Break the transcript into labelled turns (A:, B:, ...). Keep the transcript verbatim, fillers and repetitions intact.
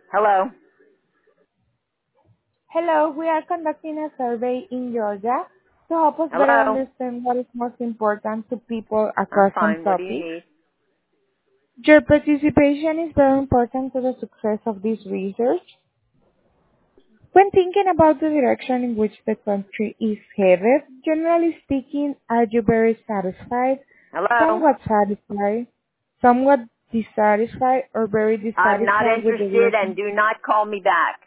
A: Hello.
B: Hello, we are conducting a survey in Georgia to help us better
A: Hello.
B: understand what is most important to people
A: I'm
B: across some
A: fine. What do you
B: topics.
A: need?
B: Your participation is very important to the success of this research. When thinking about the direction in which the country is headed, generally speaking, are you very satisfied,
A: Hello.
B: somewhat satisfied, somewhat dissatisfied, or very
A: I'm not
B: dissatisfied with the
A: interested and
B: direction?
A: do not call me back.